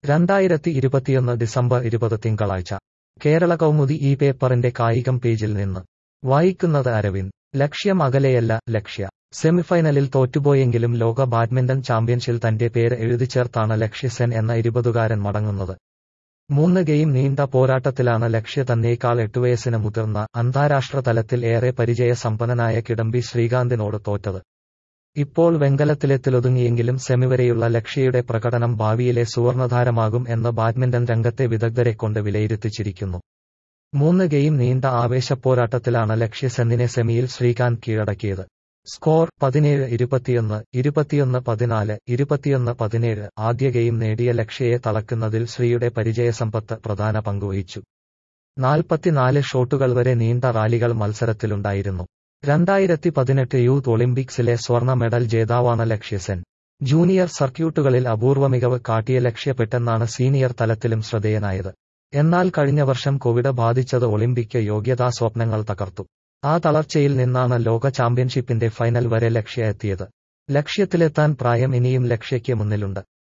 2021 December 20 തിങ്കളാഴ്ച കേരള കൗമുദി ഈ പേപ്പറിന്റെ കായികം പേജിൽ നിന്ന് വായിക്കുന്നത് അരവിന്ദ്. ലക്ഷ്യം അകലെയല്ല, ലക്ഷ്യ സെമിഫൈനലിൽ തോറ്റുപോയെങ്കിലും ലോക ബാഡ്മിന്റൺ ചാമ്പ്യൻഷിപ്പിൽ തന്റെ പേര് എഴുതിച്ചേർത്താണ് ലക്ഷ്യ സെൻ എന്ന 20കാരൻ മടങ്ങുന്നത്. 3 ഗെയിം നീണ്ട പോരാട്ടത്തിലാണ് ലക്ഷ്യ തന്നേക്കാൾ 8 വയസ്സിന് മുതിർന്ന, അന്താരാഷ്ട്ര തലത്തിൽ ഏറെ പരിചയസമ്പന്നനായ കിഡംബി ശ്രീകാന്തിനോട് തോറ്റത്. ഇപ്പോൾ വെങ്കലത്തിലെത്തിലൊതുങ്ങിയെങ്കിലും സെമിവരെയുള്ള ലക്ഷ്യയുടെ പ്രകടനം ഭാവിയിലെ സുവർണതാരമാകും എന്ന് ബാഡ്മിന്റൺ രംഗത്തെ വിദഗ്ധരെക്കൊണ്ട് വിലയിരുത്തിച്ചിരിക്കുന്നു. 3 ഗെയിം നീണ്ട ആവേശപ്പോരാട്ടത്തിലാണ് ലക്ഷ്യ സെന്നിനെ സെമിയിൽ ശ്രീകാന്ത് കീഴടക്കിയത്. സ്കോർ 17-21, 21-14, 21-17. ആദ്യ ഗെയിം നേടിയ ലക്ഷ്യയെ തളക്കുന്നതിൽ ശ്രീയുടെ പരിചയസമ്പത്ത് പ്രധാന പങ്കുവഹിച്ചു. 44 ഷോട്ടുകൾ വരെ നീണ്ട റാലികൾ മത്സരത്തിലുണ്ടായിരുന്നു. 2018 യൂത്ത് ഒളിമ്പിക്സിലെ സ്വർണ്ണ മെഡൽ ജേതാവാണ് ലക്ഷ്യ സെൻ. ജൂനിയർ സർക്യൂട്ടുകളിൽ അപൂർവ മികവ് കാട്ടിയ ലക്ഷ്യ പെട്ടെന്നാണ് സീനിയർ തലത്തിലും ശ്രദ്ധേയനായത്. എന്നാൽ കഴിഞ്ഞ വർഷം കോവിഡ് ബാധിച്ചത് ഒളിമ്പിക് യോഗ്യതാ സ്വപ്നങ്ങൾ തകർത്തു. ആ തളർച്ചയിൽ നിന്നാണ് ലോക ചാമ്പ്യൻഷിപ്പിന്റെ ഫൈനൽ വരെ ലക്ഷ്യ എത്തിയത്. ലക്ഷ്യത്തിലെത്താൻ പ്രായം ഇനിയും ലക്ഷ്യയ്ക്ക് മുന്നിലുണ്ട്.